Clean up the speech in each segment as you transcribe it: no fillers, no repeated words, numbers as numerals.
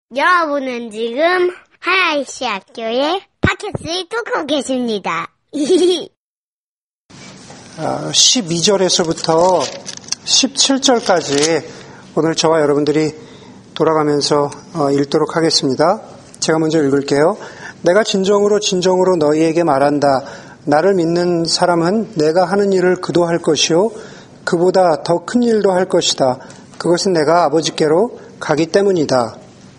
여러분은 지금 하나이시 학교의 팟캐스트를 듣고 계십니다. 12절에서부터 17절까지 오늘 저와 여러분들이 돌아가면서 읽도록 하겠습니다. 제가 먼저 읽을게요. 내가 진정으로 너희에게 말한다. 나를 믿는 사람은 내가 하는 일을 그도 할 것이요 그보다 더 큰 일도 할 것이다. 그것은 내가 아버지께로 가기 때문이다.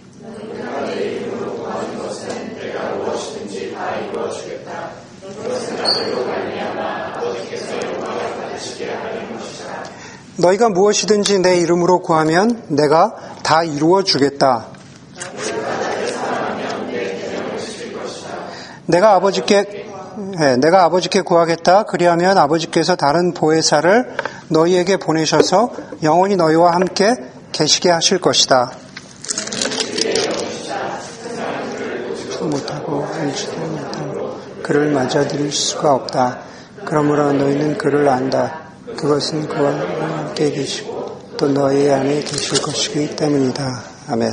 너희가 무엇이든지 내 이름으로 구하면 내가 다 이루어 주겠다. 내가 아버지께 구하겠다. 그리하면 아버지께서 다른 보혜사를 너희에게 보내셔서 영원히 너희와 함께 계시게 하실 것이다. 못하고 알지도 못하고 그를 맞아들일 수가 없다. 그러므로 너희는 그를 안다. 그것은 그와 함께 계시고 또 너희 안에 계실 것이기 때문이다. 아멘.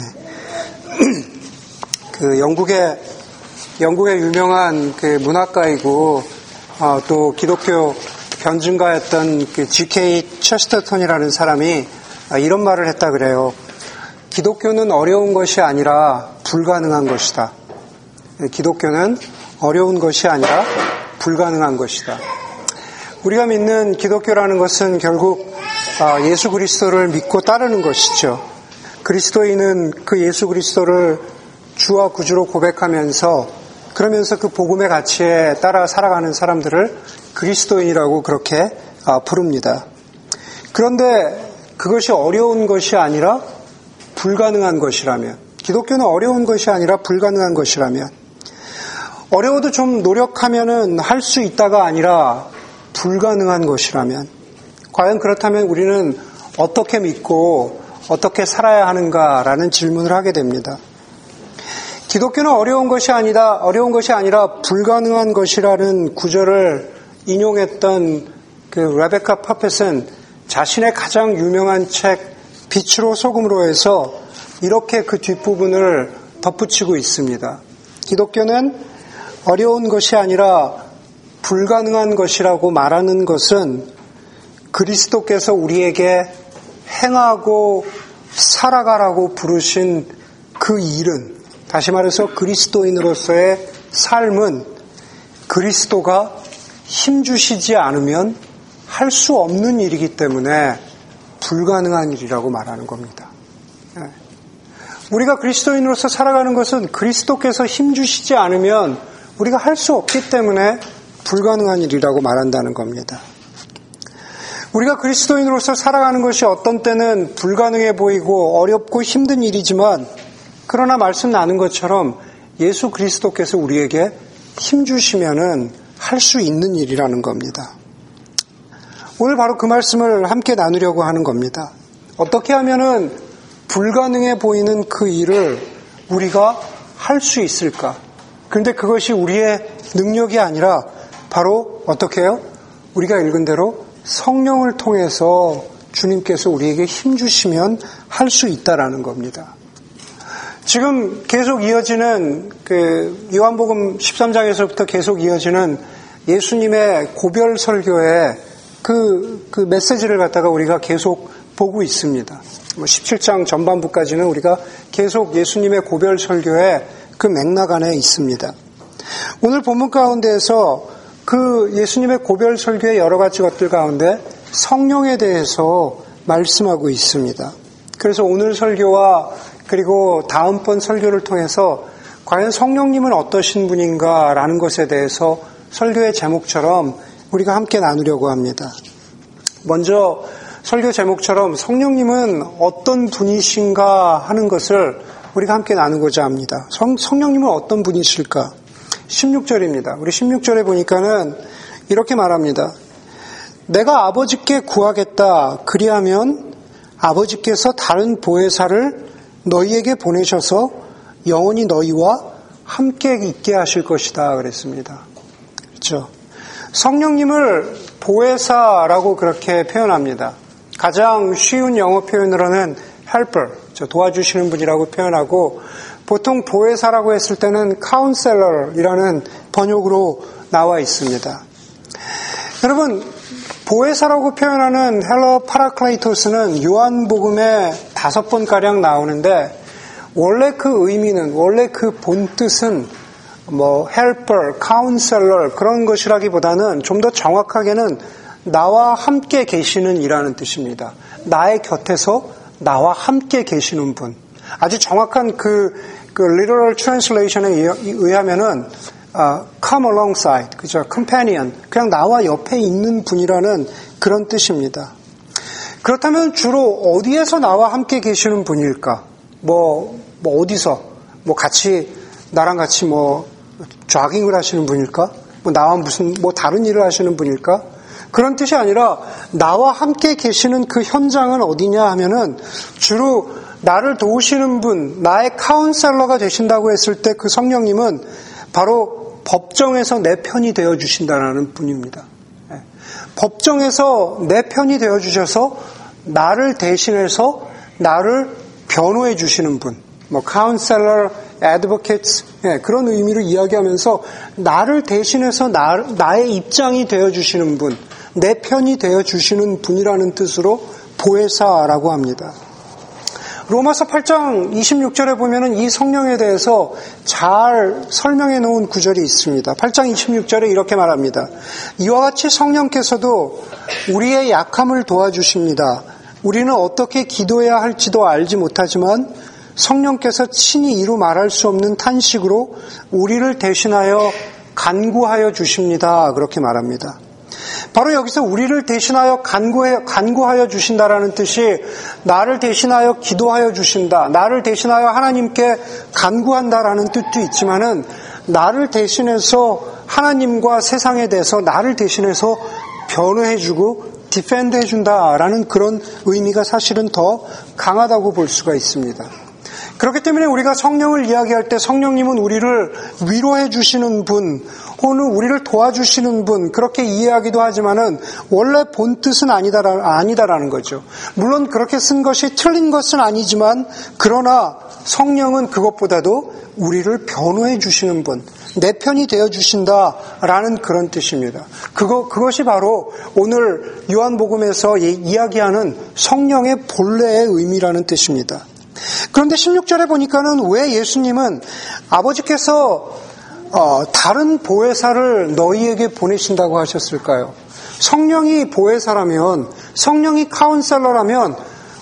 그 영국의 유명한 그 문학가이고 또 기독교 변증가였던 그 G.K. 체스터턴이라는 사람이 이런 말을 했다 그래요. 기독교는 어려운 것이 아니라 불가능한 것이다. 기독교는 어려운 것이 아니라 불가능한 것이다. 우리가 믿는 기독교라는 것은 결국 예수 그리스도를 믿고 따르는 것이죠. 그리스도인은 그 예수 그리스도를 주와 구주로 고백하면서 그러면서 그 복음의 가치에 따라 살아가는 사람들을 그리스도인이라고 그렇게 부릅니다. 그런데 그것이 어려운 것이 아니라 불가능한 것이라면, 기독교는 어려운 것이 아니라 불가능한 것이라면, 어려워도 좀 노력하면은 할 수 있다가 아니라 불가능한 것이라면, 과연 그렇다면 우리는 어떻게 믿고 어떻게 살아야 하는가라는 질문을 하게 됩니다. 기독교는 어려운 것이 아니라 불가능한 것이라는 구절을 인용했던 그 레베카 파펫은 자신의 가장 유명한 책 빛으로 소금으로에서 이렇게 그 뒷부분을 덧붙이고 있습니다. 기독교는 어려운 것이 아니라 불가능한 것이라고 말하는 것은 그리스도께서 우리에게 행하고 살아가라고 부르신 그 일은, 다시 말해서 그리스도인으로서의 삶은 그리스도가 힘주시지 않으면 할 수 없는 일이기 때문에 불가능한 일이라고 말하는 겁니다. 우리가 그리스도인으로서 살아가는 것은 그리스도께서 힘주시지 않으면 우리가 할 수 없기 때문에 불가능한 일이라고 말한다는 겁니다. 우리가 그리스도인으로서 살아가는 것이 어떤 때는 불가능해 보이고 어렵고 힘든 일이지만, 그러나 말씀 나눈 것처럼 예수 그리스도께서 우리에게 힘주시면은 할 수 있는 일이라는 겁니다. 오늘 바로 그 말씀을 함께 나누려고 하는 겁니다. 어떻게 하면은 불가능해 보이는 그 일을 우리가 할 수 있을까? 그런데 그것이 우리의 능력이 아니라 바로 어떻게 해요? 우리가 읽은 대로 성령을 통해서 주님께서 우리에게 힘주시면 할 수 있다라는 겁니다. 지금 계속 이어지는 그 요한복음 13장에서부터 계속 이어지는 예수님의 고별 설교의 그 메시지를 갖다가 우리가 계속 보고 있습니다. 17장 전반부까지는 우리가 계속 예수님의 고별 설교의 그 맥락 안에 있습니다. 오늘 본문 가운데에서 그 예수님의 고별 설교의 여러 가지 것들 가운데 성령에 대해서 말씀하고 있습니다. 그래서 오늘 설교와 그리고 다음번 설교를 통해서 과연 성령님은 어떠신 분인가라는 것에 대해서 설교의 제목처럼 우리가 함께 나누려고 합니다. 먼저 설교 제목처럼 성령님은 어떤 분이신가 하는 것을 우리가 함께 나누고자 합니다. 성령님은 어떤 분이실까? 16절입니다. 우리 16절에 보니까는 이렇게 말합니다. 내가 아버지께 구하겠다. 그리하면 아버지께서 다른 보혜사를 너희에게 보내셔서 영원히 너희와 함께 있게 하실 것이다. 그랬습니다. 그렇죠? 성령님을 보혜사라고 그렇게 표현합니다. 가장 쉬운 영어 표현으로는 helper, 도와주시는 분이라고 표현하고 보통 보혜사라고 했을 때는 counselor이라는 번역으로 나와 있습니다. 여러분, 보혜사라고 표현하는 헬러 파라클레이토스는 요한복음에 5번가량 나오는데 원래 그 의미는, 원래 그 본뜻은 helper, counselor 그런 것이라기보다는 좀 더 정확하게는 나와 함께 계시는 이라는 뜻입니다. 나의 곁에서 나와 함께 계시는 분. 아주 정확한 그 literal translation에 의하면은 come alongside, 그죠? companion, 그냥 나와 옆에 있는 분이라는 그런 뜻입니다. 그렇다면 주로 어디에서 나와 함께 계시는 분일까? 어디서? 나랑 같이 조깅을 하시는 분일까? 나와 무슨, 다른 일을 하시는 분일까? 그런 뜻이 아니라, 나와 함께 계시는 그 현장은 어디냐 하면은, 주로 나를 도우시는 분, 나의 카운셀러가 되신다고 했을 때 그 성령님은 바로 법정에서 내 편이 되어주신다는 분입니다. 법정에서 내 편이 되어주셔서 나를 대신해서 나를 변호해 주시는 분, counselor, advocates, 그런 의미를 이야기하면서 나를 대신해서 나의 입장이 되어주시는 분, 내 편이 되어주시는 분이라는 뜻으로 보혜사라고 합니다. 로마서 8장 26절에 보면은 이 성령에 대해서 잘 설명해 놓은 구절이 있습니다. 8장 26절에 이렇게 말합니다. 이와 같이 성령께서도 우리의 약함을 도와주십니다. 우리는 어떻게 기도해야 할지도 알지 못하지만 성령께서 친히 이루 말할 수 없는 탄식으로 우리를 대신하여 간구하여 주십니다. 그렇게 말합니다. 바로 여기서 우리를 대신하여 간구하여 주신다라는 뜻이 나를 대신하여 기도하여 주신다. 나를 대신하여 하나님께 간구한다라는 뜻도 있지만은 나를 대신해서 하나님과 세상에 대해서 나를 대신해서 변호해주고 디펜드해준다라는 그런 의미가 사실은 더 강하다고 볼 수가 있습니다. 그렇기 때문에 우리가 성령을 이야기할 때 성령님은 우리를 위로해 주시는 분, 혹은 우리를 도와주시는 분, 그렇게 이해하기도 하지만은 원래 본뜻은 아니다라는 거죠. 물론 그렇게 쓴 것이 틀린 것은 아니지만 그러나 성령은 그것보다도 우리를 변호해 주시는 분, 내 편이 되어 주신다라는 그런 뜻입니다. 그것이 바로 오늘 요한복음에서 이야기하는 성령의 본래의 의미라는 뜻입니다. 그런데 16절에 보니까는 왜 예수님은 아버지께서 다른 보혜사를 너희에게 보내신다고 하셨을까요? 성령이 보혜사라면, 성령이 카운셀러라면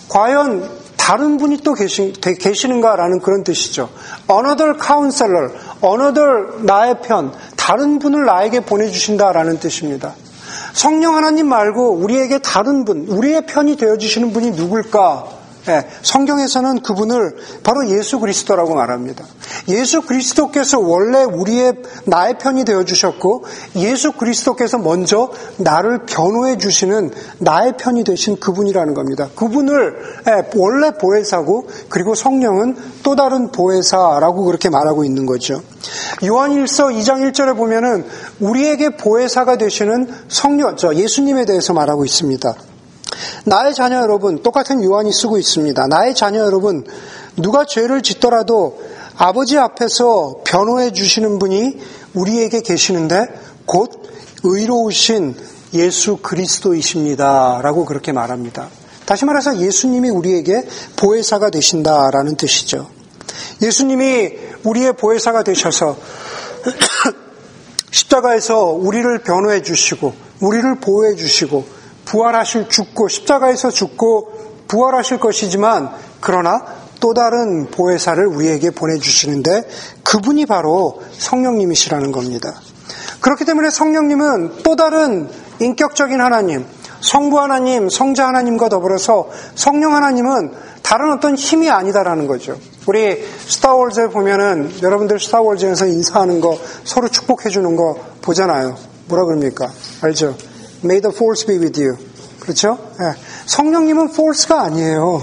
과연 다른 분이 또 계시는가라는 그런 뜻이죠. Another counselor, another 나의 편, 다른 분을 나에게 보내주신다라는 뜻입니다. 성령 하나님 말고 우리에게 다른 분, 우리의 편이 되어주시는 분이 누굴까? 성경에서는 그분을 바로 예수 그리스도라고 말합니다. 예수 그리스도께서 원래 나의 편이 되어주셨고 예수 그리스도께서 먼저 나를 변호해 주시는 나의 편이 되신 그분이라는 겁니다. 그분을 원래 보혜사고 그리고 성령은 또 다른 보혜사라고 그렇게 말하고 있는 거죠. 요한일서 2장 1절에 보면은 우리에게 보혜사가 되시는 성령, 예수님에 대해서 말하고 있습니다. 나의 자녀 여러분, 똑같은 요한이 쓰고 있습니다. 나의 자녀 여러분, 누가 죄를 짓더라도 아버지 앞에서 변호해 주시는 분이 우리에게 계시는데 곧 의로우신 예수 그리스도이십니다. 라고 그렇게 말합니다. 다시 말해서 예수님이 우리에게 보혜사가 되신다라는 뜻이죠. 예수님이 우리의 보혜사가 되셔서 십자가에서 우리를 변호해 주시고 우리를 보호해 주시고 죽고 십자가에서 죽고 부활하실 것이지만 그러나 또 다른 보혜사를 우리에게 보내주시는데 그분이 바로 성령님이시라는 겁니다. 그렇기 때문에 성령님은 또 다른 인격적인 하나님, 성부 하나님, 성자 하나님과 더불어서 성령 하나님은 다른 어떤 힘이 아니다라는 거죠. 우리 스타워즈에 보면은 여러분들 스타워즈에서 인사하는 거 서로 축복해 주는 거 보잖아요. 뭐라 그럽니까? 알죠? May the force be with you. 그렇죠? 성령님은 force가 아니에요.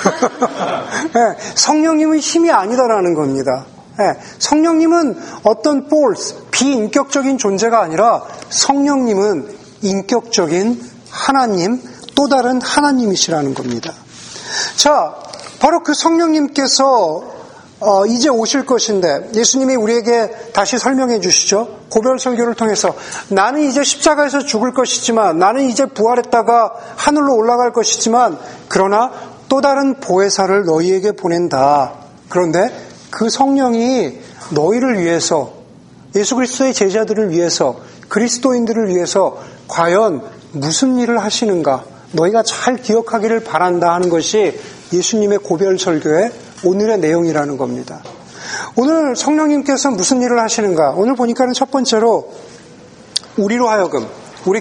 성령님은 힘이 아니다라는 겁니다. 성령님은 어떤 force, 비인격적인 존재가 아니라 성령님은 인격적인 하나님, 또 다른 하나님이시라는 겁니다. 자, 바로 그 성령님께서 이제 오실 것인데 예수님이 우리에게 다시 설명해 주시죠. 고별 설교를 통해서 나는 이제 십자가에서 죽을 것이지만, 나는 이제 부활했다가 하늘로 올라갈 것이지만, 그러나 또 다른 보혜사를 너희에게 보낸다. 그런데 그 성령이 너희를 위해서, 예수 그리스도의 제자들을 위해서, 그리스도인들을 위해서 과연 무슨 일을 하시는가, 너희가 잘 기억하기를 바란다 하는 것이 예수님의 고별 설교의 오늘의 내용이라는 겁니다. 오늘 성령님께서 무슨 일을 하시는가? 오늘 보니까는 첫 번째로 우리로 하여금, 우리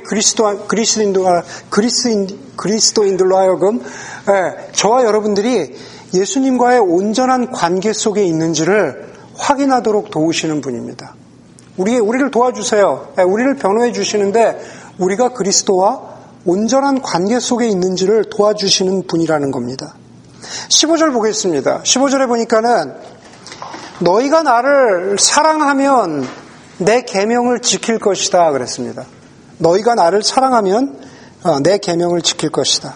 그리스도인들로 하여금 저와 여러분들이 예수님과의 온전한 관계 속에 있는지를 확인하도록 도우시는 분입니다. 우리를 도와주세요. 우리를 변호해 주시는데 우리가 그리스도와 온전한 관계 속에 있는지를 도와주시는 분이라는 겁니다. 15절 보겠습니다. 15절에 보니까는 너희가 나를 사랑하면 내 계명을 지킬 것이다 그랬습니다. 너희가 나를 사랑하면 내 계명을 지킬 것이다.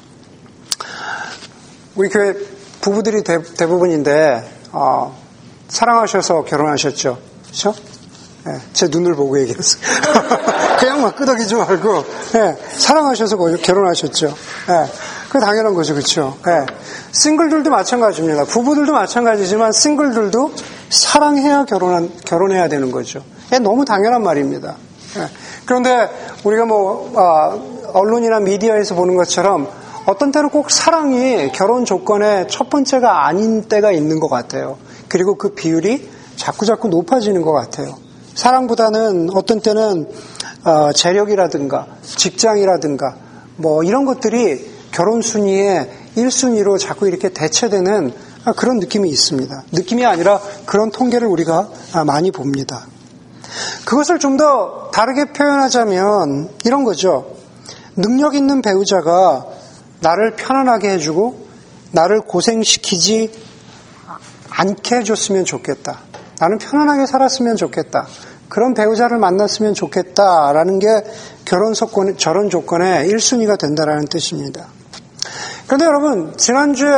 우리 교회 부부들이 대부분인데 사랑하셔서 결혼하셨죠. 그렇죠? 네, 제 눈을 보고 얘기했어요. 그냥 막 끄덕이지 말고 사랑하셔서 결혼하셨죠. 그게 당연한 거죠. 그렇죠? 싱글들도 마찬가지입니다. 부부들도 마찬가지지만 싱글들도 사랑해야 결혼해야 되는 거죠. 너무 당연한 말입니다. 그런데 우리가 언론이나 미디어에서 보는 것처럼 어떤 때는 꼭 사랑이 결혼 조건의 첫 번째가 아닌 때가 있는 것 같아요. 그리고 그 비율이 자꾸 높아지는 것 같아요. 사랑보다는 어떤 때는 재력이라든가 직장이라든가 이런 것들이 결혼 순위의 1순위로 자꾸 이렇게 대체되는 그런 느낌이 있습니다. 느낌이 아니라 그런 통계를 우리가 많이 봅니다. 그것을 좀 더 다르게 표현하자면 이런 거죠. 능력 있는 배우자가 나를 편안하게 해주고 나를 고생시키지 않게 해줬으면 좋겠다. 나는 편안하게 살았으면 좋겠다. 그런 배우자를 만났으면 좋겠다라는 게 결혼 조건의 1순위가 된다라는 뜻입니다. 그런데 여러분, 지난주에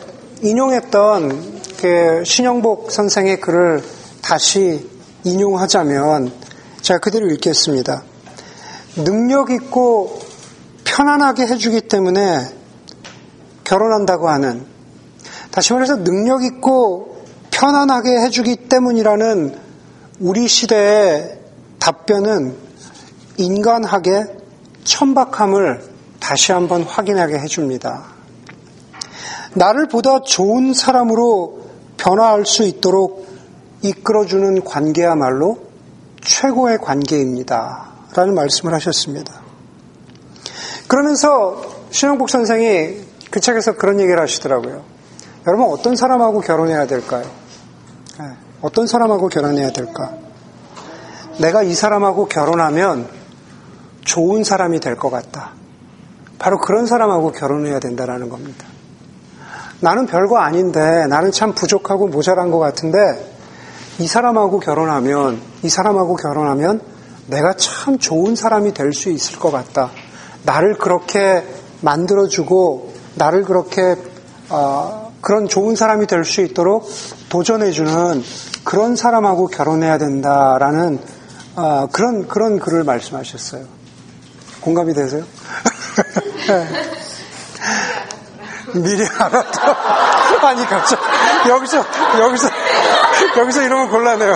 인용했던 그 신영복 선생의 글을 다시 인용하자면 제가 그대로 읽겠습니다. 능력 있고 편안하게 해주기 때문에 결혼한다고 하는, 다시 말해서 능력 있고 편안하게 해주기 때문이라는 우리 시대의 답변은 인간학의 천박함을 다시 한번 확인하게 해줍니다. 나를 보다 좋은 사람으로 변화할 수 있도록 이끌어주는 관계야말로 최고의 관계입니다. 라는 말씀을 하셨습니다. 그러면서 신영복 선생이 그 책에서 그런 얘기를 하시더라고요. 여러분, 어떤 사람하고 결혼해야 될까요? 어떤 사람하고 결혼해야 될까? 내가 이 사람하고 결혼하면 좋은 사람이 될 것 같다. 바로 그런 사람하고 결혼해야 된다는 겁니다. 나는 별거 아닌데, 나는 참 부족하고 모자란 것 같은데 이 사람하고 결혼하면 내가 참 좋은 사람이 될 수 있을 것 같다. 나를 그렇게 만들어주고 나를 그렇게 그런 좋은 사람이 될 수 있도록 도전해주는 그런 사람하고 결혼해야 된다라는 그런 글을 말씀하셨어요. 공감이 되세요? 미리 알았다. 아니, 갑자기 여기서 이러면 곤란해요.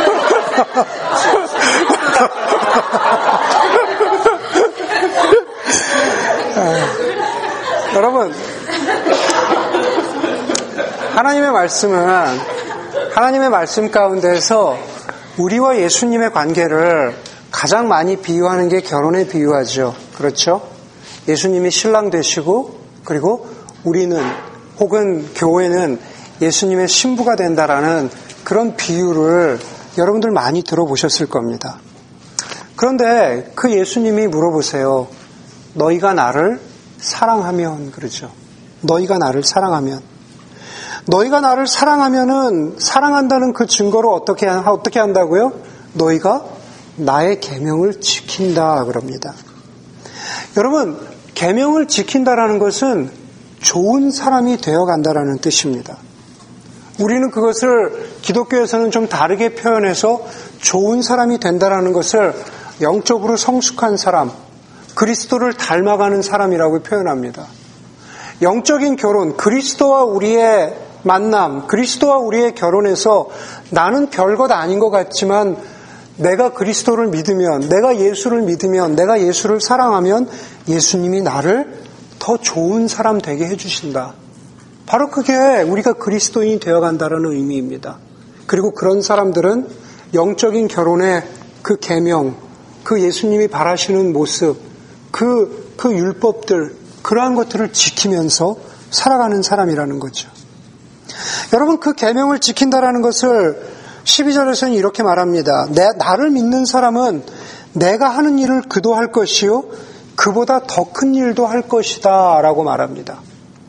여러분, 하나님의 말씀 가운데서 우리와 예수님의 관계를 가장 많이 비유하는 게 결혼에 비유하죠. 그렇죠? 예수님이 신랑 되시고, 그리고 우리는 혹은 교회는 예수님의 신부가 된다라는 그런 비유를 여러분들 많이 들어보셨을 겁니다. 그런데 그 예수님이 물어보세요. 너희가 나를 사랑하면, 그러죠. 너희가 나를 사랑하면은 사랑한다는 그 증거로 어떻게 한다고요? 너희가 나의 계명을 지킨다 그럽니다. 여러분, 계명을 지킨다라는 것은 좋은 사람이 되어간다라는 뜻입니다. 우리는 그것을 기독교에서는 좀 다르게 표현해서 좋은 사람이 된다라는 것을 영적으로 성숙한 사람, 그리스도를 닮아가는 사람이라고 표현합니다. 영적인 결혼, 그리스도와 우리의 만남, 그리스도와 우리의 결혼에서 나는 별것 아닌 것 같지만 내가 그리스도를 믿으면, 내가 예수를 믿으면, 내가 예수를 사랑하면 예수님이 나를 더 좋은 사람 되게 해주신다. 바로 그게 우리가 그리스도인이 되어간다는 의미입니다. 그리고 그런 사람들은 영적인 결혼의 그 계명, 그 예수님이 바라시는 모습, 그 율법들, 그러한 것들을 지키면서 살아가는 사람이라는 거죠. 여러분, 그 계명을 지킨다라는 것을 12절에서는 이렇게 말합니다. 나를 믿는 사람은 내가 하는 일을 그도 할 것이요 그보다 더 큰 일도 할 것이다 라고 말합니다.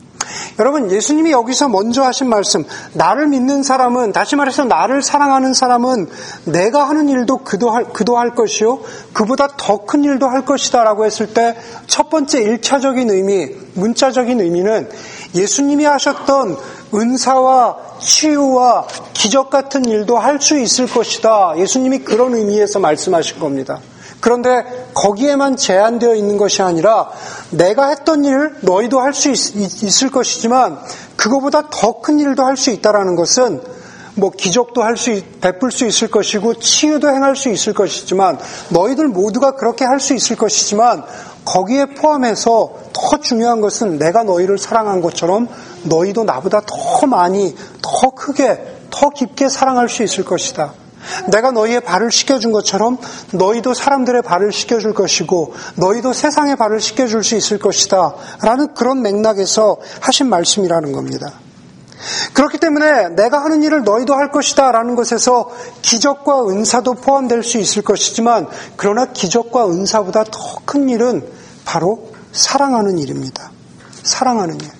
여러분, 예수님이 여기서 먼저 하신 말씀, 나를 믿는 사람은, 다시 말해서 나를 사랑하는 사람은 내가 하는 일도 그도 할 것이요 그보다 더 큰 일도 할 것이다 라고 했을 때 첫 번째 1차적인 의미, 문자적인 의미는 예수님이 하셨던 은사와 치유와 기적 같은 일도 할 수 있을 것이다. 예수님이 그런 의미에서 말씀하신 겁니다. 그런데 거기에만 제한되어 있는 것이 아니라 내가 했던 일 너희도 할 수 있을 것이지만 그거보다 더 큰 일도 할 수 있다라는 것은 뭐 기적도 베풀 수 있을 것이고 치유도 행할 수 있을 것이지만 너희들 모두가 그렇게 할 수 있을 것이지만 거기에 포함해서 더 중요한 것은 내가 너희를 사랑한 것처럼 너희도 나보다 더 많이, 더 크게, 더 깊게 사랑할 수 있을 것이다. 내가 너희의 발을 씻겨준 것처럼 너희도 사람들의 발을 씻겨줄 것이고 너희도 세상의 발을 씻겨줄 수 있을 것이다 라는 그런 맥락에서 하신 말씀이라는 겁니다. 그렇기 때문에 내가 하는 일을 너희도 할 것이다 라는 것에서 기적과 은사도 포함될 수 있을 것이지만 그러나 기적과 은사보다 더 큰 일은 바로 사랑하는 일입니다. 사랑하는 일.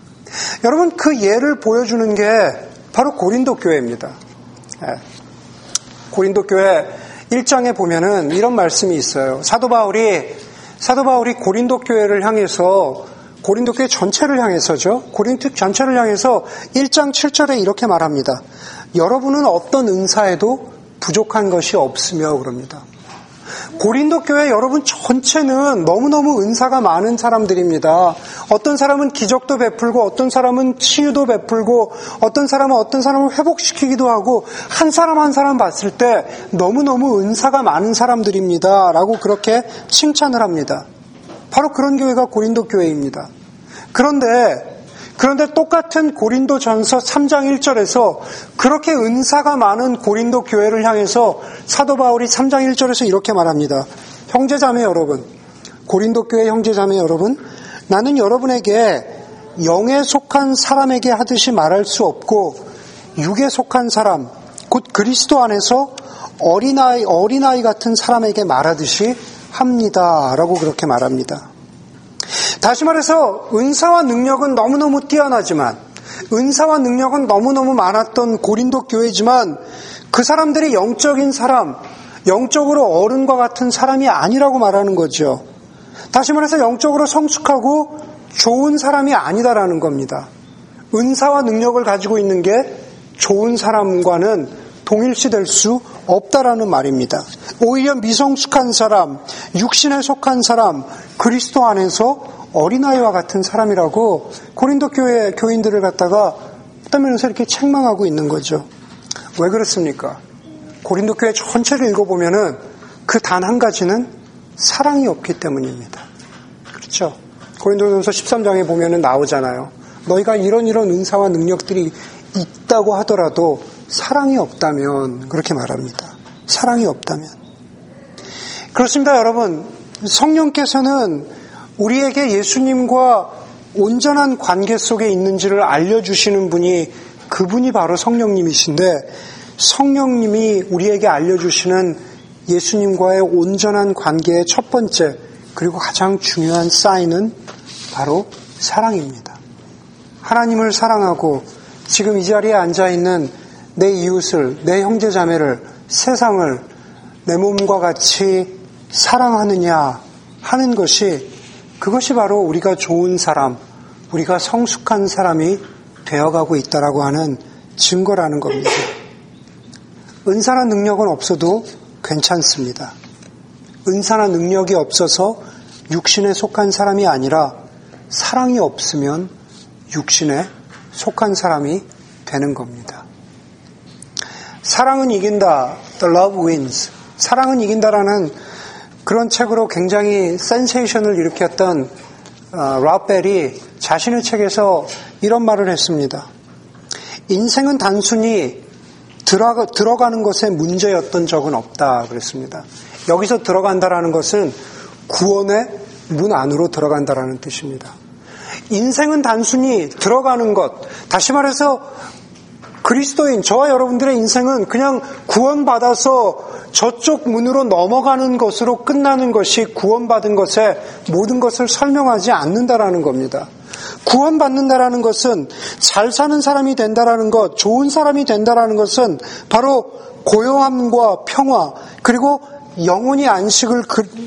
여러분, 그 예를 보여주는 게 바로 고린도 교회입니다. 고린도 교회 1장에 보면은 이런 말씀이 있어요. 사도 바울이 고린도 교회를 향해서, 고린도 교회 전체를 향해서죠. 고린도 전체를 향해서 1장 7절에 이렇게 말합니다. 여러분은 어떤 은사에도 부족한 것이 없으며 그럽니다. 고린도 교회 여러분 전체는 너무너무 은사가 많은 사람들입니다. 어떤 사람은 기적도 베풀고 어떤 사람은 치유도 베풀고 어떤 사람을 회복시키기도 하고 한 사람 한 사람 봤을 때 너무너무 은사가 많은 사람들입니다. 라고 그렇게 칭찬을 합니다. 바로 그런 교회가 고린도 교회입니다. 그런데 똑같은 고린도전서 3장 1절에서 그렇게 은사가 많은 고린도 교회를 향해서 사도 바울이 3장 1절에서 이렇게 말합니다. 형제자매 여러분, 고린도 교회 형제자매 여러분, 나는 여러분에게 영에 속한 사람에게 하듯이 말할 수 없고 육에 속한 사람, 곧 그리스도 안에서 어린아이 같은 사람에게 말하듯이 합니다. 라고 그렇게 말합니다. 다시 말해서 은사와 능력은 너무너무 뛰어나지만 은사와 능력은 너무너무 많았던 고린도 교회지만 그 사람들이 영적인 사람, 영적으로 어른과 같은 사람이 아니라고 말하는 거죠. 다시 말해서 영적으로 성숙하고 좋은 사람이 아니다라는 겁니다. 은사와 능력을 가지고 있는 게 좋은 사람과는 동일시될 수 없다라는 말입니다. 오히려 미성숙한 사람, 육신에 속한 사람, 그리스도 안에서 어린아이와 같은 사람이라고 고린도 교회 교인들을 갖다가 떠면서 이렇게 책망하고 있는 거죠. 왜 그렇습니까? 고린도 교회 전체를 읽어보면은 그 단 한 가지는 사랑이 없기 때문입니다. 그렇죠? 고린도전서 13장에 보면은 나오잖아요. 너희가 이런 은사와 능력들이 있다고 하더라도 사랑이 없다면, 그렇게 말합니다. 사랑이 없다면. 그렇습니다, 여러분. 성령께서는 우리에게 예수님과 온전한 관계 속에 있는지를 알려주시는 분이, 그분이 바로 성령님이신데, 성령님이 우리에게 알려주시는 예수님과의 온전한 관계의 첫 번째 그리고 가장 중요한 사인은 바로 사랑입니다. 하나님을 사랑하고 지금 이 자리에 앉아있는 내 이웃을, 내 형제자매를, 세상을 내 몸과 같이 사랑하느냐 하는 것이, 그것이 바로 우리가 좋은 사람, 우리가 성숙한 사람이 되어가고 있다라고 하는 증거라는 겁니다. 은사나 능력은 없어도 괜찮습니다. 은사나 능력이 없어서 육신에 속한 사람이 아니라 사랑이 없으면 육신에 속한 사람이 되는 겁니다. 사랑은 이긴다. The love wins. 사랑은 이긴다라는 그런 책으로 굉장히 센세이션을 일으켰던 라펠이 자신의 책에서 이런 말을 했습니다. 인생은 단순히 들어가는 것에 문제였던 적은 없다 그랬습니다. 여기서 들어간다라는 것은 구원의 문 안으로 들어간다라는 뜻입니다. 인생은 단순히 들어가는 것, 다시 말해서 그리스도인 저와 여러분들의 인생은 그냥 구원받아서 저쪽 문으로 넘어가는 것으로 끝나는 것이 구원받은 것에 모든 것을 설명하지 않는다라는 겁니다. 구원받는다라는 것은 잘 사는 사람이 된다라는 것, 좋은 사람이 된다라는 것은 바로 고요함과 평화, 그리고 영원히 안식을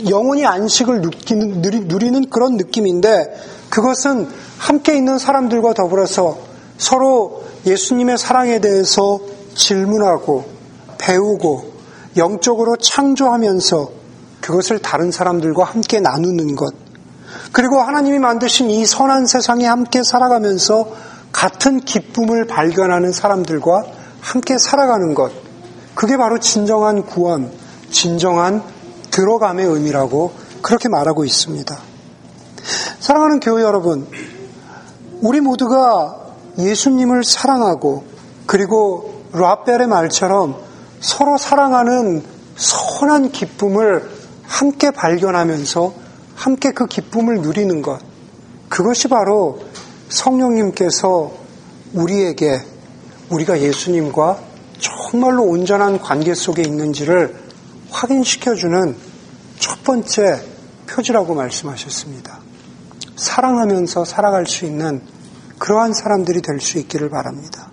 누리는 그런 느낌인데, 그것은 함께 있는 사람들과 더불어서 서로 예수님의 사랑에 대해서 질문하고 배우고 영적으로 창조하면서 그것을 다른 사람들과 함께 나누는 것, 그리고 하나님이 만드신 이 선한 세상에 함께 살아가면서 같은 기쁨을 발견하는 사람들과 함께 살아가는 것, 그게 바로 진정한 구원, 진정한 들어감의 의미라고 그렇게 말하고 있습니다. 사랑하는 교회 여러분, 우리 모두가 예수님을 사랑하고 그리고 라펠의 말처럼 서로 사랑하는 선한 기쁨을 함께 발견하면서 함께 그 기쁨을 누리는 것, 그것이 바로 성령님께서 우리에게 우리가 예수님과 정말로 온전한 관계 속에 있는지를 확인시켜주는 첫 번째 표지라고 말씀하셨습니다. 사랑하면서 살아갈 수 있는 그러한 사람들이 될 수 있기를 바랍니다.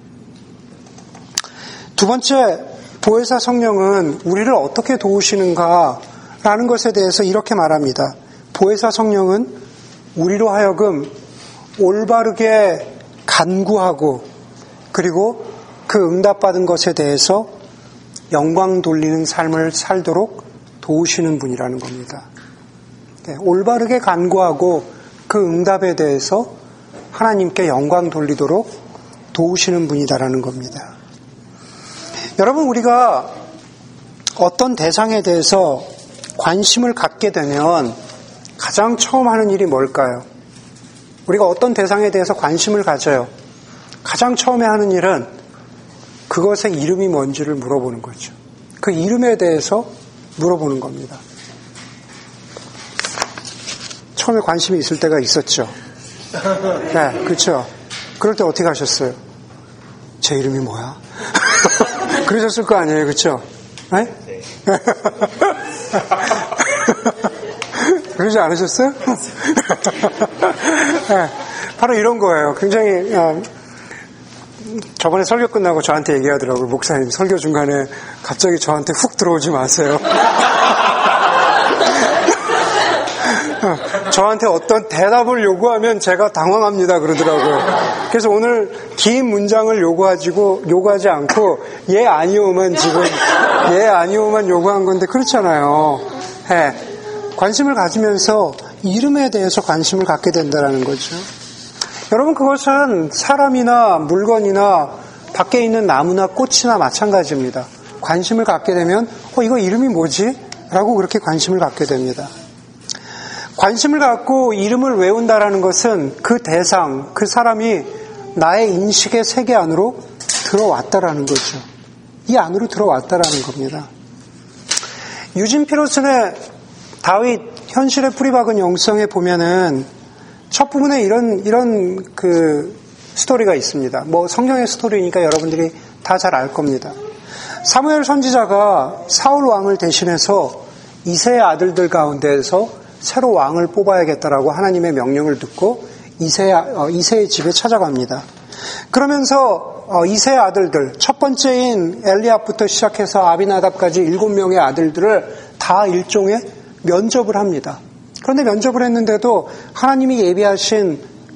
두 번째, 보혜사 성령은 우리를 어떻게 도우시는가라는 것에 대해서 이렇게 말합니다. 보혜사 성령은 우리로 하여금 올바르게 간구하고 그리고 그 응답받은 것에 대해서 영광 돌리는 삶을 살도록 도우시는 분이라는 겁니다. 네, 올바르게 간구하고 그 응답에 대해서 하나님께 영광 돌리도록 도우시는 분이다라는 겁니다. 여러분, 우리가 어떤 대상에 대해서 관심을 갖게 되면 가장 처음 하는 일이 뭘까요? 우리가 어떤 대상에 대해서 관심을 가져요. 가장 처음에 하는 일은 그것의 이름이 뭔지를 물어보는 거죠. 그 이름에 대해서 물어보는 겁니다. 처음에 관심이 있을 때가 있었죠. 네, 그렇죠. 그럴 때 어떻게 하셨어요? 제 이름이 뭐야? 그러셨을 거 아니에요, 그렇죠? 네? 그러지 않으셨어요? 네, 바로 이런 거예요. 굉장히 저번에 설교 끝나고 저한테 얘기하더라고요. 목사님, 설교 중간에 갑자기 저한테 훅 들어오지 마세요. 저한테 어떤 대답을 요구하면 제가 당황합니다 그러더라고요. 그래서 오늘 긴 문장을 요구하지 않고 예 아니오만 요구한 건데 그렇잖아요. 네. 관심을 가지면서 이름에 대해서 관심을 갖게 된다는 거죠. 여러분, 그것은 사람이나 물건이나 밖에 있는 나무나 꽃이나 마찬가지입니다. 관심을 갖게 되면 이거 이름이 뭐지? 라고 그렇게 관심을 갖게 됩니다. 관심을 갖고 이름을 외운다라는 것은 그 대상, 그 사람이 나의 인식의 세계 안으로 들어왔다라는 거죠. 이 안으로 들어왔다라는 겁니다. 유진 피러슨의 다윗 현실에 뿌리박은 영성에 보면은 첫 부분에 이런 그 스토리가 있습니다. 뭐 성경의 스토리니까 여러분들이 다 잘 알 겁니다. 사무엘 선지자가 사울 왕을 대신해서 이새의 아들들 가운데에서 새로 왕을 뽑아야겠다라고 하나님의 명령을 듣고 이새의 집에 찾아갑니다. 그러면서 이새의 아들들, 첫 번째인 엘리압부터 시작해서 아비나답까지 7명의 아들들을 다 일종의 면접을 합니다. 그런데 면접을 했는데도 하나님이 예비하신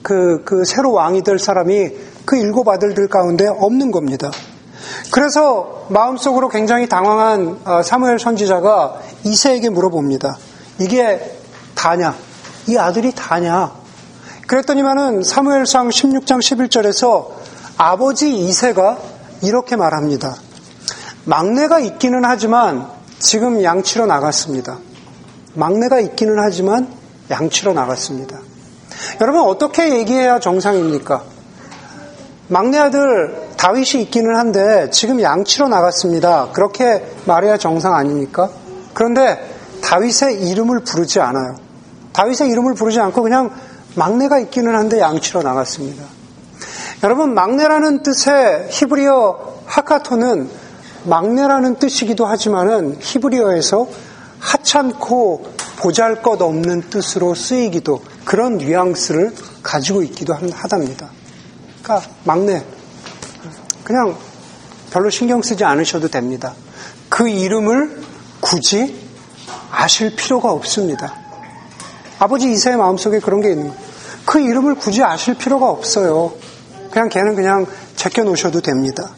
그 새로 왕이 될 사람이 그 7 아들들 가운데 없는 겁니다. 그래서 마음속으로 굉장히 당황한 사무엘 선지자가 이새에게 물어봅니다. 이게 다냐? 이 아들이 다냐? 그랬더니만은 사무엘상 16장 11절에서 아버지 이새가 이렇게 말합니다. 막내가 있기는 하지만 지금 양치러 나갔습니다. 막내가 있기는 하지만 양치러 나갔습니다. 여러분 어떻게 얘기해야 정상입니까? 막내 아들 다윗이 있기는 한데 지금 양치러 나갔습니다. 그렇게 말해야 정상 아닙니까? 그런데 다윗의 이름을 부르지 않아요. 다윗의 이름을 부르지 않고 그냥 막내가 있기는 한데 양치러 나갔습니다. 여러분 막내라는 뜻의 히브리어 하카토는 막내라는 뜻이기도 하지만은 히브리어에서 하찮고 보잘것없는 뜻으로 쓰이기도 그런 뉘앙스를 가지고 있기도 하답니다. 그러니까 막내 그냥 별로 신경 쓰지 않으셔도 됩니다. 그 이름을 굳이 아실 필요가 없습니다. 아버지 이새의 마음속에 그런 게 있는 거예요. 그 이름을 굳이 아실 필요가 없어요. 그냥 걔는 그냥 제껴놓으셔도 됩니다.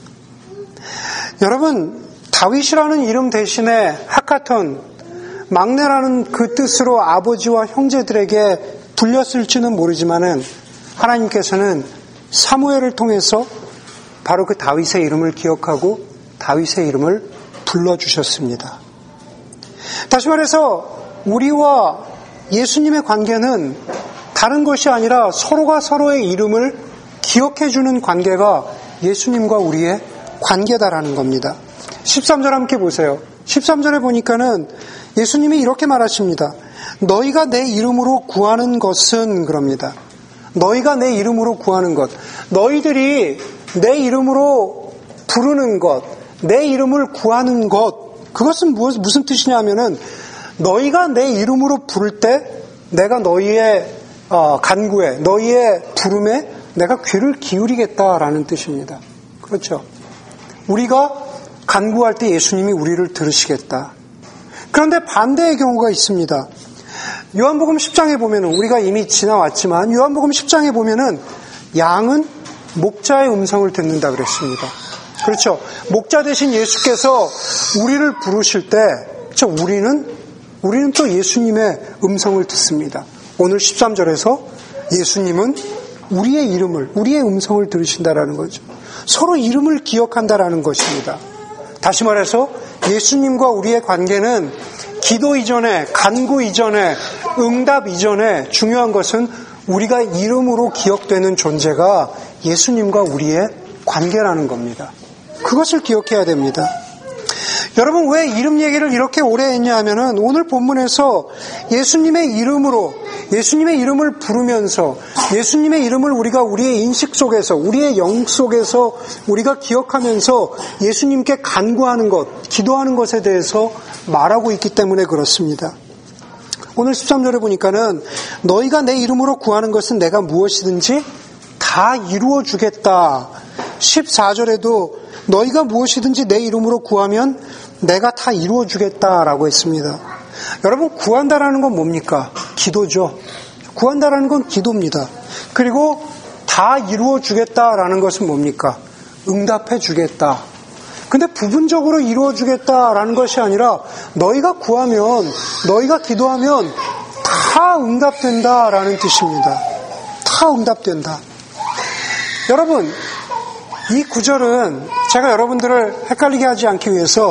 여러분 다윗이라는 이름 대신에 하카톤 막내라는 그 뜻으로 아버지와 형제들에게 불렸을지는 모르지만은 하나님께서는 사무엘을 통해서 바로 그 다윗의 이름을 기억하고 다윗의 이름을 불러주셨습니다. 다시 말해서 우리와 예수님의 관계는 다른 것이 아니라 서로가 서로의 이름을 기억해주는 관계가 예수님과 우리의 관계다라는 겁니다. 13절 함께 보세요. 13절에 보니까는 예수님이 이렇게 말하십니다. 너희가 내 이름으로 구하는 것은 그럽니다. 너희가 내 이름으로 구하는 것. 너희들이 내 이름으로 부르는 것, 내 이름을 구하는 것. 그것은 무슨 뜻이냐 하면은 너희가 내 이름으로 부를 때 내가 너희의 간구에, 너희의 부름에 내가 귀를 기울이겠다라는 뜻입니다. 그렇죠. 우리가 간구할 때 예수님이 우리를 들으시겠다. 그런데 반대의 경우가 있습니다. 요한복음 10장에 보면은 우리가 이미 지나왔지만 요한복음 10장에 보면은 양은 목자의 음성을 듣는다 그랬습니다. 그렇죠. 목자 대신 예수께서 우리를 부르실 때 그렇죠. 우리는 또 예수님의 음성을 듣습니다. 오늘 13절에서 예수님은 우리의 이름을, 우리의 음성을 들으신다라는 거죠. 서로 이름을 기억한다라는 것입니다. 다시 말해서 예수님과 우리의 관계는 기도 이전에, 간구 이전에, 응답 이전에 중요한 것은 우리가 이름으로 기억되는 존재가 예수님과 우리의 관계라는 겁니다. 그것을 기억해야 됩니다. 여러분 왜 이름 얘기를 이렇게 오래 했냐 하면은 오늘 본문에서 예수님의 이름을 부르면서 예수님의 이름을 우리가 우리의 인식 속에서 우리의 영 속에서 우리가 기억하면서 예수님께 간구하는 것, 기도하는 것에 대해서 말하고 있기 때문에 그렇습니다. 오늘 13절에 보니까는 너희가 내 이름으로 구하는 것은 내가 무엇이든지 다 이루어 주겠다. 14절에도 너희가 무엇이든지 내 이름으로 구하면 내가 다 이루어 주겠다라고 했습니다. 여러분 구한다라는 건 뭡니까? 기도죠. 구한다라는 건 기도입니다. 그리고 다 이루어 주겠다라는 것은 뭡니까? 응답해 주겠다. 근데 부분적으로 이루어 주겠다라는 것이 아니라 너희가 구하면, 너희가 기도하면 다 응답된다라는 뜻입니다. 다 응답된다. 여러분 이 구절은 제가 여러분들을 헷갈리게 하지 않기 위해서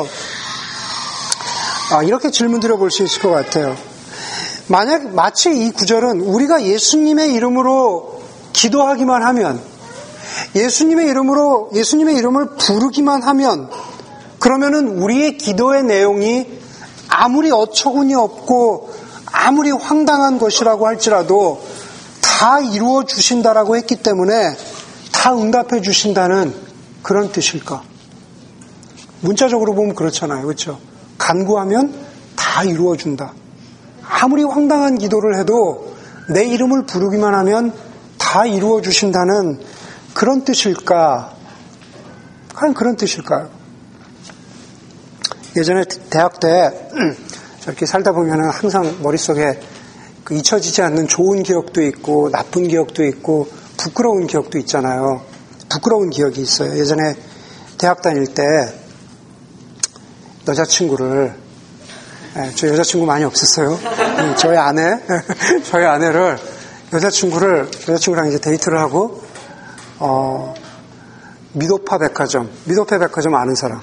이렇게 질문 드려볼 수 있을 것 같아요. 마치 이 구절은 우리가 예수님의 이름으로 기도하기만 하면, 예수님의 이름을 부르기만 하면, 그러면은 우리의 기도의 내용이 아무리 어처구니 없고 아무리 황당한 것이라고 할지라도 다 이루어 주신다라고 했기 때문에 다 응답해 주신다는 그런 뜻일까? 문자적으로 보면 그렇잖아요. 그렇죠? 간구하면 다 이루어 준다. 아무리 황당한 기도를 해도 내 이름을 부르기만 하면 다 이루어 주신다는 그런 뜻일까? 과연 그런 뜻일까요? 예전에 대학 때 저렇게 살다 보면 항상 머릿속에 그 잊혀지지 않는 좋은 기억도 있고 나쁜 기억도 있고 부끄러운 기억도 있잖아요. 부끄러운 기억이 있어요. 예전에 대학 다닐 때 여자친구를, 저 여자친구 많이 없었어요. 저희 아내를 여자친구랑 이제 데이트를 하고 미도파 백화점 아는 사람.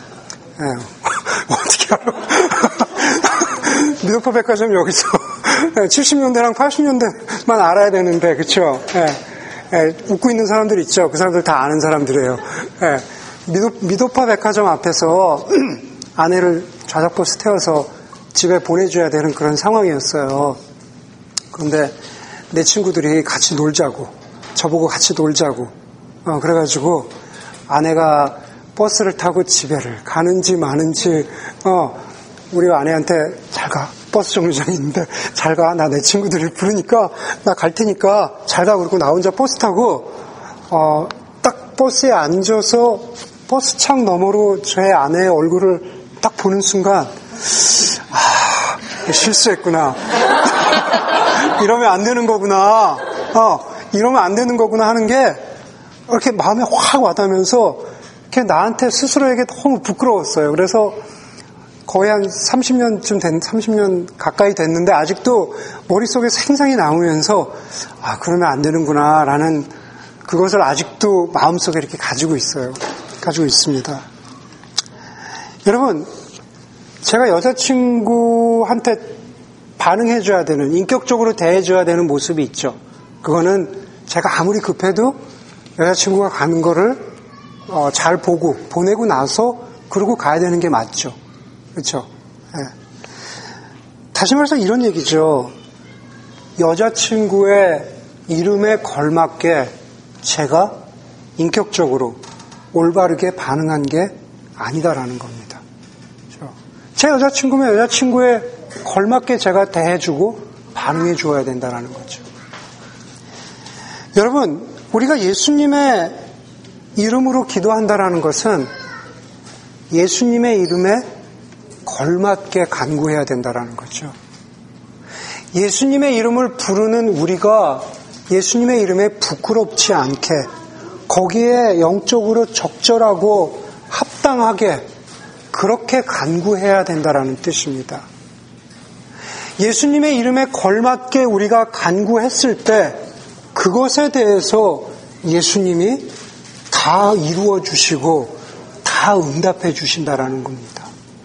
어떻게 알아? 미도파 백화점 여기서 70년대랑 80년대만 알아야 되는데, 그쵸? 웃고 있는 사람들 있죠? 그 사람들 다 아는 사람들이에요. 미도파 백화점 앞에서 아내를 좌석버스 태워서 집에 보내줘야 되는 그런 상황이었어요. 그런데 내 친구들이 같이 놀자고, 저보고 같이 놀자고, 그래가지고 아내가 버스를 타고 집에를 가는지 마는지, 우리 아내한테 잘 가. 버스 정류장에 있는데 잘 가. 나 내 친구들이 부르니까 나 갈 테니까 잘 가. 그러고 나 혼자 버스 타고 딱 버스에 앉아서 버스 창 너머로 제 아내의 얼굴을 딱 보는 순간 실수했구나. 이러면 안 되는 거구나. 이러면 안 되는 거구나 하는 게 이렇게 마음에 확 와닿으면서 나한테 스스로에게 너무 부끄러웠어요. 그래서 거의 한 30년 가까이 됐는데 아직도 머릿속에 생생히 남으면서 그러면 안 되는구나 라는 그것을 아직도 마음속에 이렇게 가지고 있습니다. 여러분, 제가 여자친구한테 반응해줘야 되는, 인격적으로 대해줘야 되는 모습이 있죠. 그거는 제가 아무리 급해도 여자친구가 가는 거를 잘 보고 보내고 나서 그러고 가야 되는 게 맞죠. 그렇죠? 다시 말해서 이런 얘기죠. 여자친구의 이름에 걸맞게 제가 인격적으로 올바르게 반응한 게 아니다라는 겁니다. 그렇죠? 제 여자친구면 여자친구에 걸맞게 제가 대해주고 반응해 주어야 된다라는 거죠. 여러분, 우리가 예수님의 이름으로 기도한다라는 것은 예수님의 이름에 걸맞게 간구해야 된다라는 거죠. 예수님의 이름을 부르는 우리가 예수님의 이름에 부끄럽지 않게 거기에 영적으로 적절하고 합당하게 그렇게 간구해야 된다라는 뜻입니다. 예수님의 이름에 걸맞게 우리가 간구했을 때 그것에 대해서 예수님이 다 이루어 주시고 다 응답해 주신다라는 겁니다.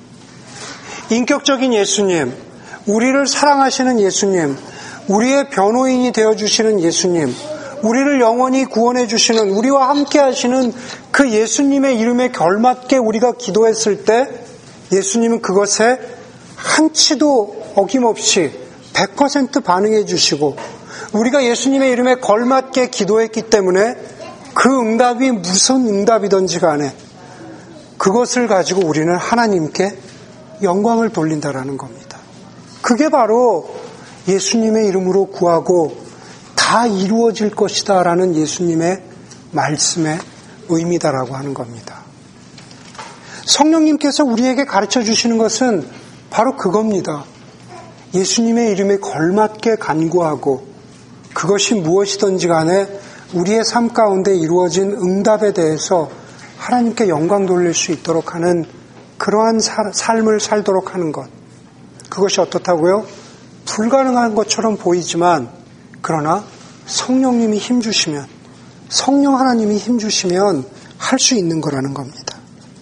인격적인 예수님, 우리를 사랑하시는 예수님, 우리의 변호인이 되어주시는 예수님, 우리를 영원히 구원해 주시는, 우리와 함께 하시는 그 예수님의 이름에 걸맞게 우리가 기도했을 때 예수님은 그것에 한치도 어김없이 100% 반응해 주시고 우리가 예수님의 이름에 걸맞게 기도했기 때문에 그 응답이 무슨 응답이든지 간에 그것을 가지고 우리는 하나님께 영광을 돌린다라는 겁니다. 그게 바로 예수님의 이름으로 구하고 다 이루어질 것이다라는 예수님의 말씀의 의미다라고 하는 겁니다. 성령님께서 우리에게 가르쳐 주시는 것은 바로 그겁니다. 예수님의 이름에 걸맞게 간구하고 그것이 무엇이든지 간에 우리의 삶 가운데 이루어진 응답에 대해서 하나님께 영광 돌릴 수 있도록 하는 그러한 삶을 살도록 하는 것. 그것이 어떻다고요? 불가능한 것처럼 보이지만 그러나 성령님이 힘주시면 성령 하나님이 힘주시면 할 수 있는 거라는 겁니다.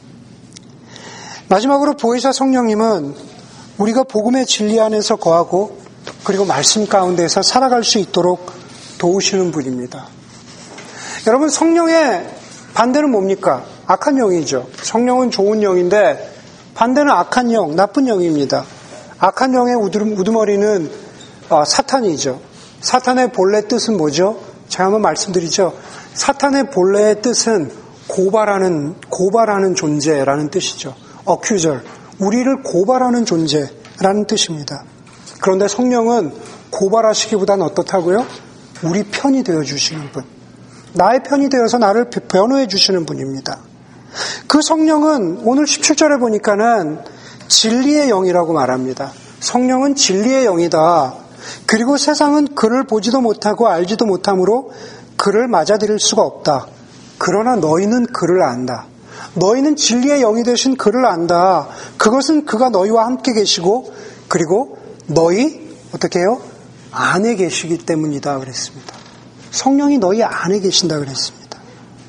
마지막으로 보혜사 성령님은 우리가 복음의 진리 안에서 거하고 그리고 말씀 가운데서 살아갈 수 있도록 도우시는 분입니다. 여러분, 성령의 반대는 뭡니까? 악한 영이죠. 성령은 좋은 영인데 반대는 악한 영, 나쁜 영입니다. 악한 영의 우두머리는 사탄이죠. 사탄의 본래 뜻은 뭐죠? 제가 한번 말씀드리죠. 사탄의 본래의 뜻은 고발하는 존재라는 뜻이죠. accuser, 우리를 고발하는 존재라는 뜻입니다. 그런데 성령은 고발하시기보다는 어떻다고요? 우리 편이 되어주시는 분. 나의 편이 되어서 나를 변호해 주시는 분입니다. 그 성령은 오늘 17절에 보니까는 진리의 영이라고 말합니다. 성령은 진리의 영이다. 그리고 세상은 그를 보지도 못하고 알지도 못하므로 그를 맞아들일 수가 없다. 그러나 너희는 그를 안다. 너희는 진리의 영이 되신 그를 안다. 그것은 그가 너희와 함께 계시고 그리고 너희 어떻게 해요? 안에 계시기 때문이다 그랬습니다. 성령이 너희 안에 계신다 그랬습니다.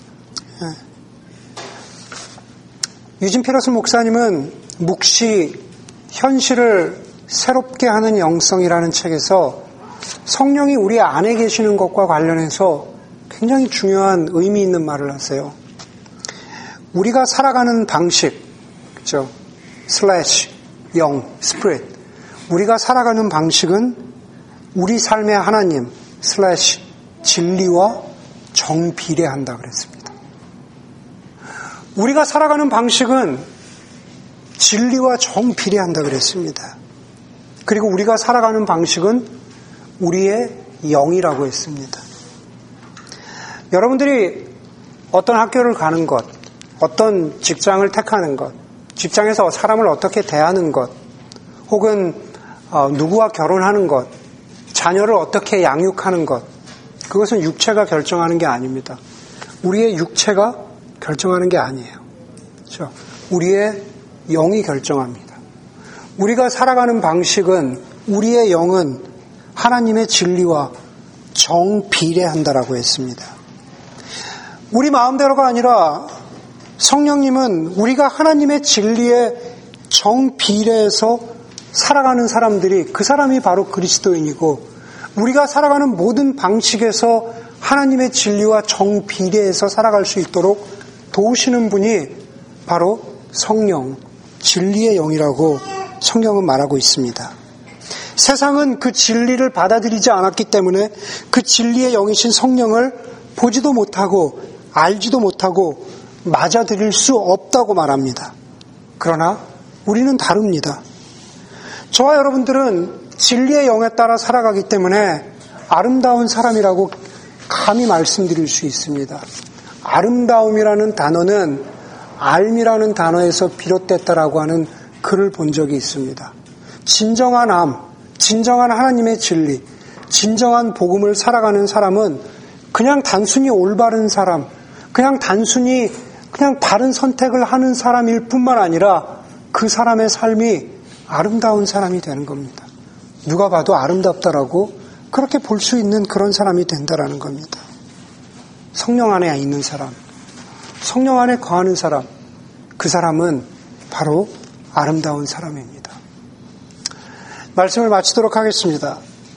유진 피러스 목사님은 묵시 현실을 새롭게 하는 영성이라는 책에서 성령이 우리 안에 계시는 것과 관련해서 굉장히 중요한 의미 있는 말을 하세요. 우리가 살아가는 방식, 그죠? 슬래시, 영, 스피릿. 우리가 살아가는 방식은 우리 삶의 하나님, 슬래시, 진리와 정비례한다 그랬습니다. 우리가 살아가는 방식은 진리와 정비례한다 그랬습니다. 그리고 우리가 살아가는 방식은 우리의 영이라고 했습니다. 여러분들이 어떤 학교를 가는 것, 어떤 직장을 택하는 것, 직장에서 사람을 어떻게 대하는 것, 혹은 누구와 결혼하는 것, 자녀를 어떻게 양육하는 것, 그것은 육체가 결정하는 게 아닙니다. 우리의 육체가 결정하는 게 아니에요. 그렇죠? 우리의 영이 결정합니다. 우리가 살아가는 방식은, 우리의 영은 하나님의 진리와 정비례한다라고 했습니다. 우리 마음대로가 아니라 성령님은 우리가 하나님의 진리에 정비례해서 살아가는 사람들이, 그 사람이 바로 그리스도인이고, 우리가 살아가는 모든 방식에서 하나님의 진리와 정비례해서 살아갈 수 있도록 도우시는 분이 바로 성령, 진리의 영이라고 성경은 말하고 있습니다. 세상은 그 진리를 받아들이지 않았기 때문에 그 진리의 영이신 성령을 보지도 못하고 알지도 못하고 맞아들일 수 없다고 말합니다. 그러나 우리는 다릅니다. 저와 여러분들은 진리의 영에 따라 살아가기 때문에 아름다운 사람이라고 감히 말씀드릴 수 있습니다. 아름다움이라는 단어는 알미라는 단어에서 비롯됐다라고 하는 글을 본 적이 있습니다. 진정한 암, 진정한 하나님의 진리, 진정한 복음을 살아가는 사람은 그냥 단순히 올바른 사람, 그냥 단순히 그냥 바른 선택을 하는 사람일 뿐만 아니라 그 사람의 삶이 아름다운 사람이 되는 겁니다. 누가 봐도 아름답다라고 그렇게 볼 수 있는 그런 사람이 된다라는 겁니다. 성령 안에 있는 사람, 성령 안에 거하는 사람, 그 사람은 바로 아름다운 사람입니다. 말씀을 마치도록 하겠습니다.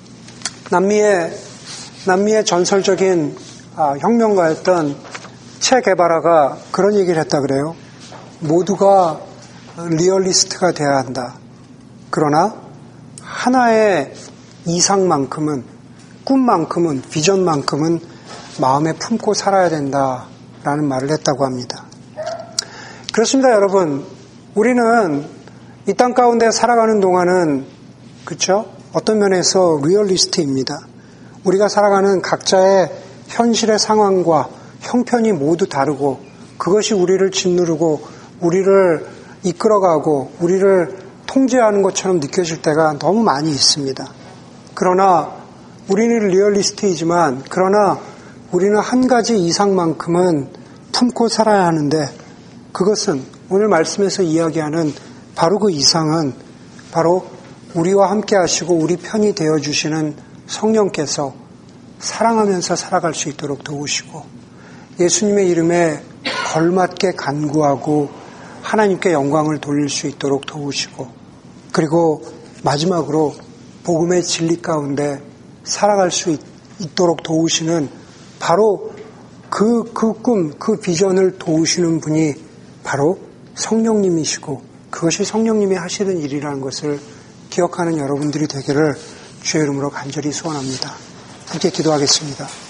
남미의 전설적인 혁명가였던 체 게바라가 그런 얘기를 했다 그래요. 모두가 리얼리스트가 돼야 한다. 그러나 하나의 이상만큼은, 꿈만큼은, 비전만큼은 마음에 품고 살아야 된다라는 말을 했다고 합니다. 그렇습니다, 여러분. 우리는 이 땅 가운데 살아가는 동안은, 그렇죠? 어떤 면에서 리얼리스트입니다. 우리가 살아가는 각자의 현실의 상황과 형편이 모두 다르고, 그것이 우리를 짓누르고 우리를 이끌어가고 우리를 통제하는 것처럼 느껴질 때가 너무 많이 있습니다. 그러나 우리는 리얼리스트이지만, 그러나 우리는 한 가지 이상만큼은 품고 살아야 하는데, 그것은 오늘 말씀에서 이야기하는 바로 그 이상은 바로 우리와 함께 하시고 우리 편이 되어주시는 성령께서 사랑하면서 살아갈 수 있도록 도우시고, 예수님의 이름에 걸맞게 간구하고 하나님께 영광을 돌릴 수 있도록 도우시고, 그리고 마지막으로 복음의 진리 가운데 살아갈 수 있도록 도우시는 바로 그 꿈, 그 비전을 도우시는 분이 바로 성령님이시고, 그것이 성령님이 하시는 일이라는 것을 기억하는 여러분들이 되기를 주의 이름으로 간절히 소원합니다. 함께 기도하겠습니다.